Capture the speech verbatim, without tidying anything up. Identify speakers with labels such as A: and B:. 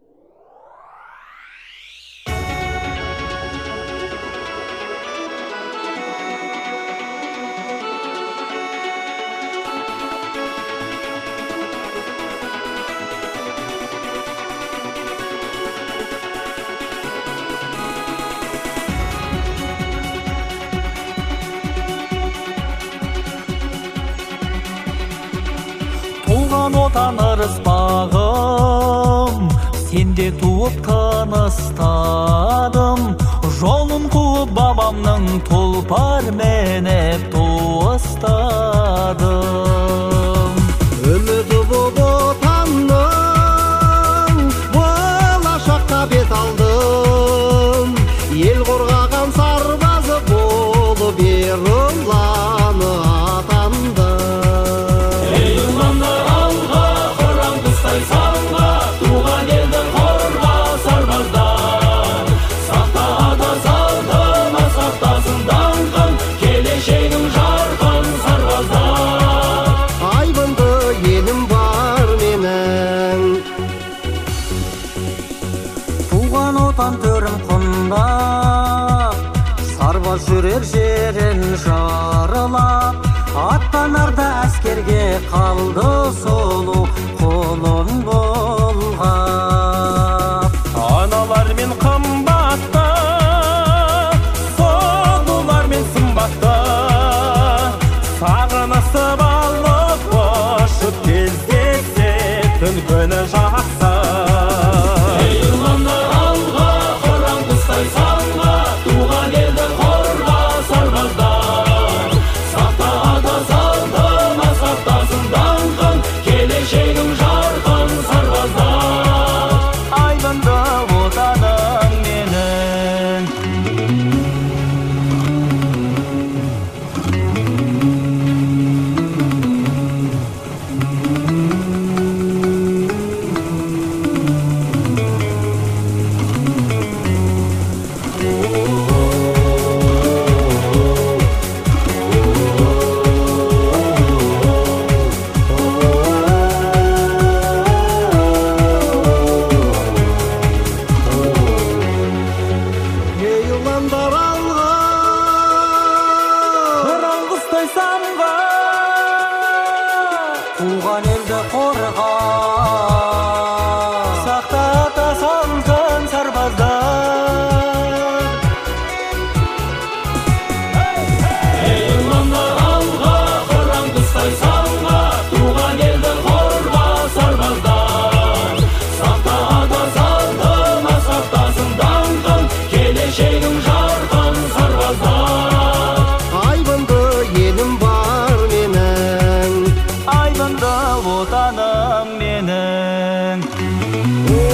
A: Отан ырыспағым, сенде туып тыныстадым, жолын қуып бабамның тұлпар менеп туыстадым.
B: Үміті боп отанның, болашаққа бет алдым, ел қорғаған сарбазы болып ерланы атанды.
A: Туған елдің қорға сарбаздар, сақта ата салтыма сақтасын даңқын, келешегің жарқын сарбаздар.
B: Айбынды елім бар менің,
A: Туған отан төрім құндап, сарбаз жүрер жерін жарылап, аттанарда әскерге қалды солу қолын болғап. Аналар мен қымбатты, солулар мен сымбатты, сағынысып алып ұшып кездесетін күні жақсы. Ей ұландар алға, қыран құстай самға, туған елді қорға сарбаздар, сақта ата салтыма сақтасын даңқын, келешегің жарқын сарбаздар. Айбынды отаным менің. Туған елді қорға, сақта ата салтын сарбаздар. Ей ұландар алға, қыран құстай самға, туған елді қорға сарбаздар, сақта ата салтыма сақтасын даңқын, келешегің жарқын сарбаздар.
B: айбынды елім бар менің,
A: Айбынды отаным менің.